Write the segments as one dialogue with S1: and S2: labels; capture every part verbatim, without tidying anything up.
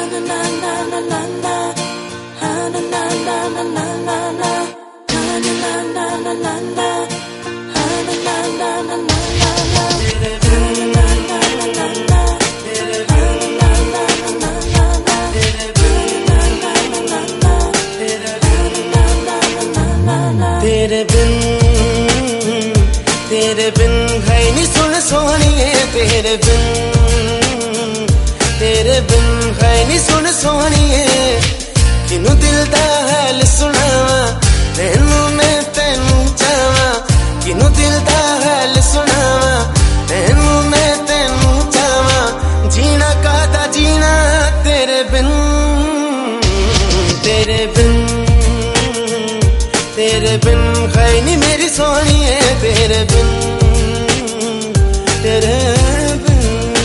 S1: तेरे बिन तेरे बिन है नी सुन सोहणिए तेरे बिन तेरे बिन है नी सुन सोहणिए किनू दिल दा हाल सुनावा तैनू मैं तैनू चावा किनू दिल दा हाल सुनावा तैनू मैं तैनू चावा जीना कादा जीना तेरे बिन तेरे बिन तेरे बिन है नी मेरी सोहणिए तेरे बिन तेरे बिन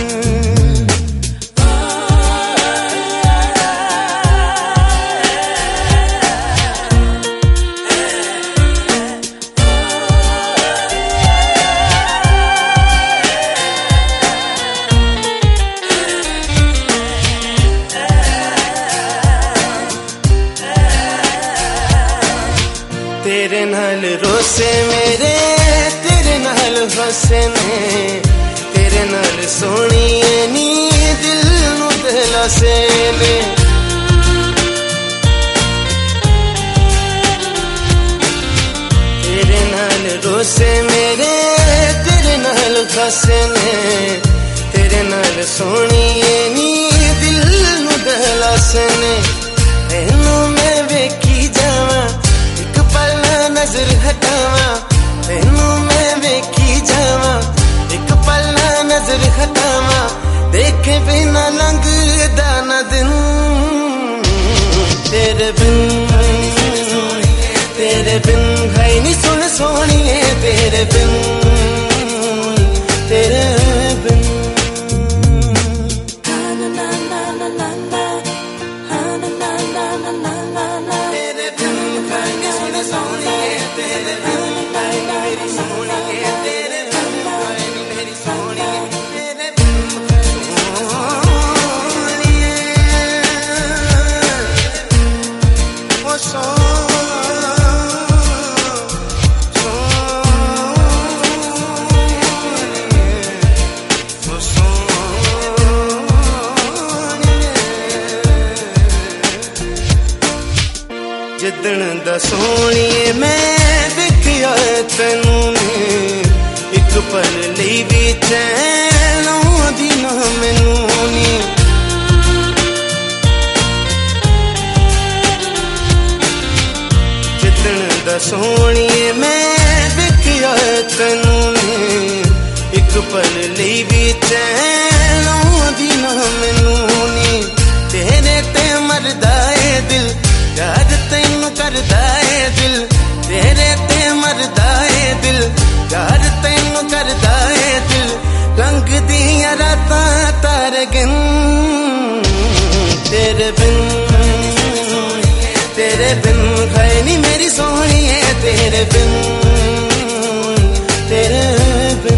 S1: तेरे नाल रोसे मेरे तेरे नाल हसे ने तेरे नाल सोहणिए नी दिल नू दिलासे ने तेरे नाल रोसे मेरे तेरे नाल हसे ने तेरे नाल सोहणिए नी दिल नू दिलासे ने तैनू मैं वेखी जावा नजर हटावा तैनू मैं वेखी जावा एक पल ना नजर हटावा देखे बिना लंघदा ना दिन तेरे बिन तेरे बिन है नी सुन सोहणिए तेरे बिन तेरे बिन जिदन दा सोहणिए मैं देखिया तैनू ने एक पल लई भी चैन आउंदी ना मैनू नी जिदन दा सोहणिए मैं देखिया तैनू ने एक पल लई भी चैन आउंदी ना मैनू नी तेरे ते मरदा ए दिल याद तैनू करदा ए दिल तेरे ते मरदा ए दिल याद तैनू करदा ए दिल रंग दियां रातां तारे गिन तेरे बिन तेरे बिन है नी मेरी सोहणिए तेरे बिन तेरे बिन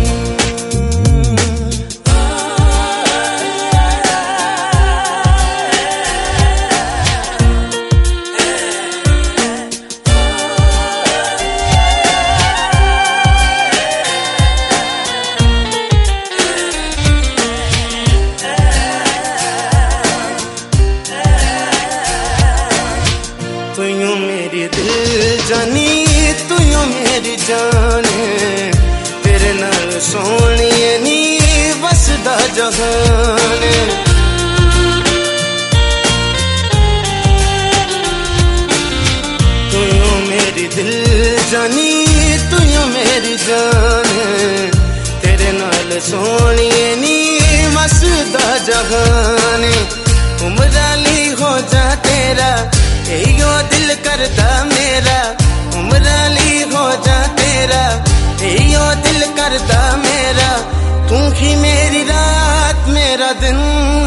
S1: तुयू मेरी दिल जानी तुयू मेरी जान तेरे नाल सोहणिए नी वसदा जहान तुयू मेरी दिल जानी तुयू मेरी जान तेरे नाल सोहणिए नी वसदा जहान उमराली हो जा तेरा यो दिल करदा मेरा उमराली हो जा तेरा यो दिल करदा मेरा तू ही मेरी रात मेरा दिन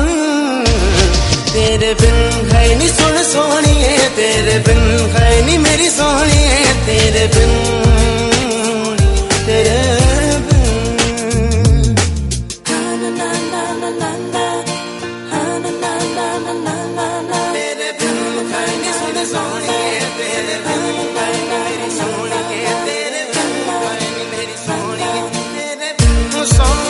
S1: तेरे बिन है नी सुन सोहणिए तेरे बिन है नी मेरी सोहणिए तेरे बिन तेरे बिन तेरे बिन खैर नहीं सुन सोनिए, तेरे बिन खैर नहीं मेरी सोनिए, तेरे बिन खैर नहीं मेरी सोनिए, तेरे बिन सोनिए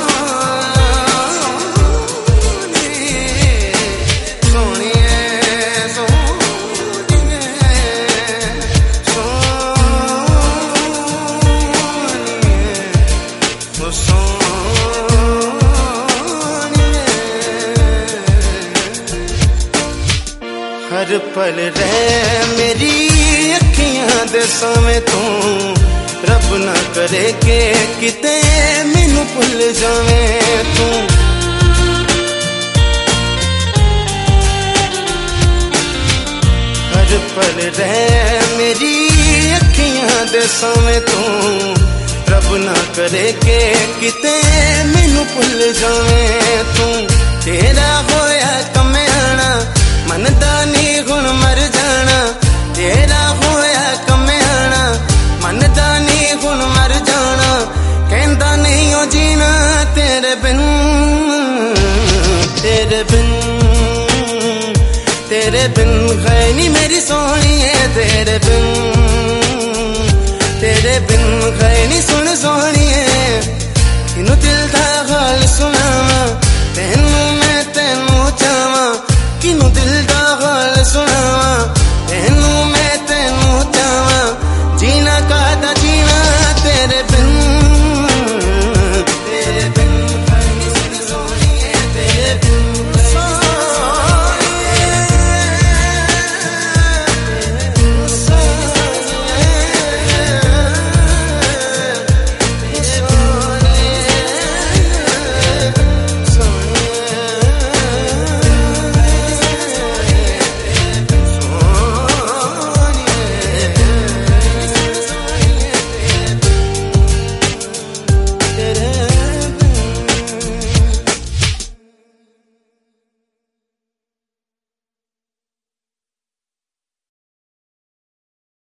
S1: हर पल रह मेरी अखियां दे सामने तू, रब ना करे के किते मैनू भुल जावे तू। हर पल रह मेरी अखियां दे सामने तू, रब ना करे के किते मैनू भुल जावे तू। तेरा होया कमे आना मनदा नी गुण मर जाना, तेरा होया कमे आना मनदा नी गुण मर जाना, कहंदा नहीं ओ जीना तेरे बिन, तेरे बिन, तेरे बिन है नी मेरी सोनिए, तेरे बिन, तेरे बिन है नी सुन सोनिए, इनू दिल दा हाल सुना